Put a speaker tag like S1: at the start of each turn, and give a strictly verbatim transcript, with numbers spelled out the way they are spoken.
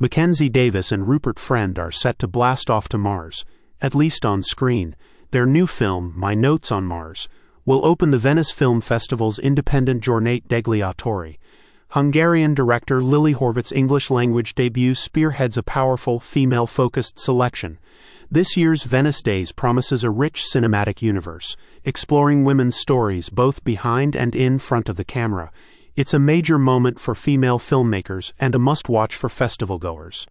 S1: Mackenzie Davis and Rupert Friend are set to blast off to Mars, at least on screen. Their new film, My Notes on Mars, will open the Venice Film Festival's independent Giornate degli Autori. Hungarian director Lily Horvit's English-language debut spearheads a powerful, female-focused selection. This year's Venice Days promises a rich cinematic universe, exploring women's stories both behind and in front of the camera. It's a major moment for female filmmakers and a must-watch for festival-goers.